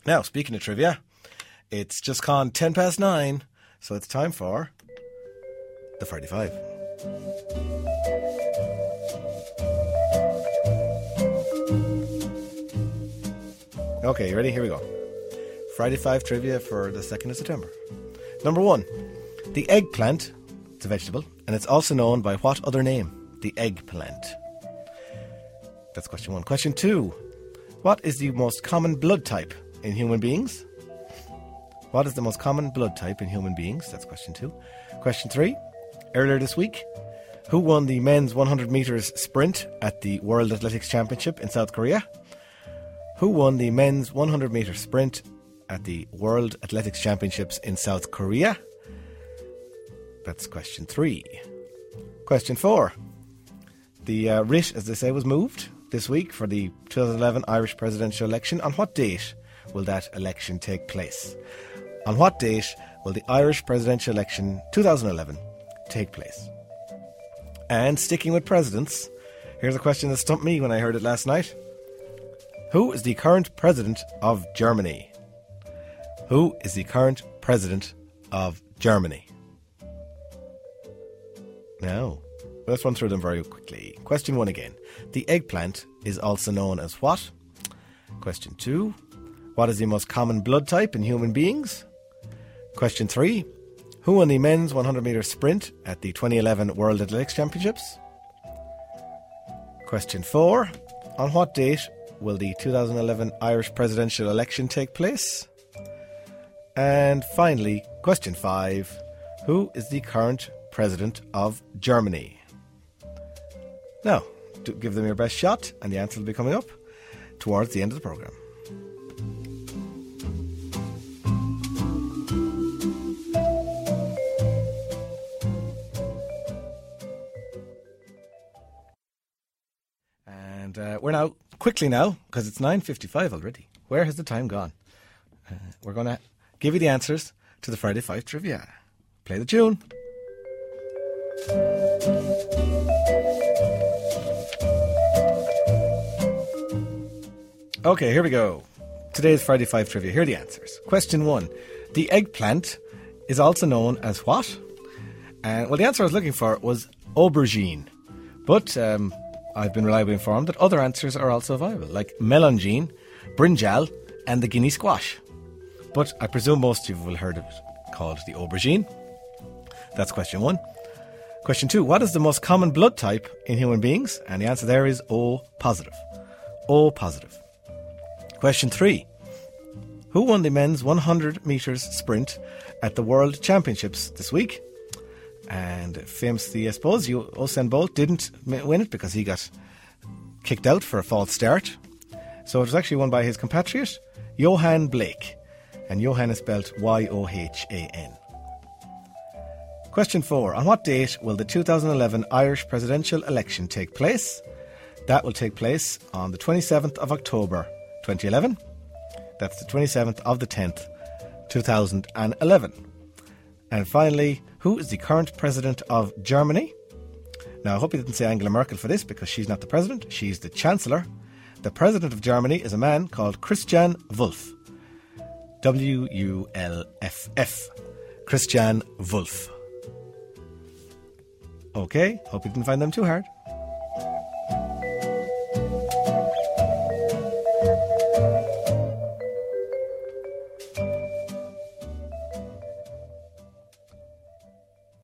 Now, speaking of trivia, it's just gone 10 past 9, so it's time for the Friday Five. Okay, you ready? Here we go. Friday Five trivia for the 2nd of September. Number 1. The eggplant, it's a vegetable, and it's also known by what other name? The eggplant. That's question 1. Question 2. What is the most common blood type in human beings? What is the most common blood type in human beings? That's question 2. Question 3. Earlier this week, who won the men's 100 metres sprint at the World Athletics Championship in South Korea? Who won the men's 100 metre sprint at the World Athletics Championships in South Korea? That's question 3. Question 4. The writ, as they say, was moved this week for the 2011 Irish presidential election. On what date will that election take place? On what date will the Irish presidential election 2011 take place? And sticking with presidents, here's a question that stumped me when I heard it last night. Who is the current president of Germany? Who is the current president of Germany? Now, let's run through them very quickly. Question 1 again. The eggplant is also known as what? Question 2. What is the most common blood type in human beings? Question 3. Who won the men's 100 metre sprint at the 2011 World Athletics Championships? Question 4. On what date will the 2011 Irish presidential election take place? And finally, question 5. Who is the current president of Germany? Now, give them your best shot, and the answer will be coming up towards the end of the programme. And we're now, quickly now, because it's 9:55 already. Where has the time gone? We're going to give you the answers to the Friday Five trivia. Play the tune. Okay, here we go. Today's Friday Five trivia. Here are the answers. Question 1. The eggplant is also known as what? And well, the answer I was looking for was aubergine. But I've been reliably informed that other answers are also viable, like melangine, brinjal, and the Guinea squash. But I presume most of you will have heard of it called the aubergine. That's question 1. Question 2. What is the most common blood type in human beings? And the answer there is O positive. O positive. Question 3. Who won the men's 100 metres sprint at the World Championships this week? And famously, I suppose, Usain Bolt didn't win it because he got kicked out for a false start. So it was actually won by his compatriot, Yohan Blake. And Yohan is spelled Y-O-H-A-N. Question 4. On what date will the 2011 Irish presidential election take place? That will take place on the 27th of October 2011. That's the 27th of the 10th, 2011. And finally, who is the current president of Germany? Now, I hope you didn't say Angela Merkel for this, because she's not the president, she's the chancellor. The president of Germany is a man called Christian Wulff. W-U-L-F-F. Christian Wulff. Okay, hope you didn't find them too hard.